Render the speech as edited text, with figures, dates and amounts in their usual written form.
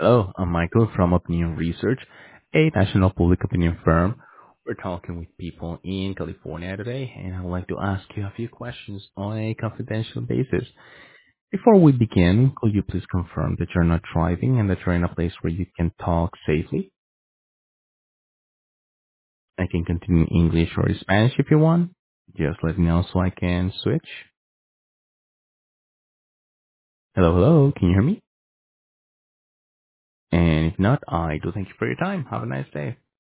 Hello, I'm Michael from Opinion Research, a national public opinion firm. We're talking with people in California today, and I would like to ask you a few questions on a confidential basis. Before we begin, could you please confirm that you're not driving and that you're in a place where you can talk safely? I can continue in English or Spanish if you want. Just let me know so I can switch. Hello, hello, can you hear me? And if not, I do thank you for your time. Have a nice day.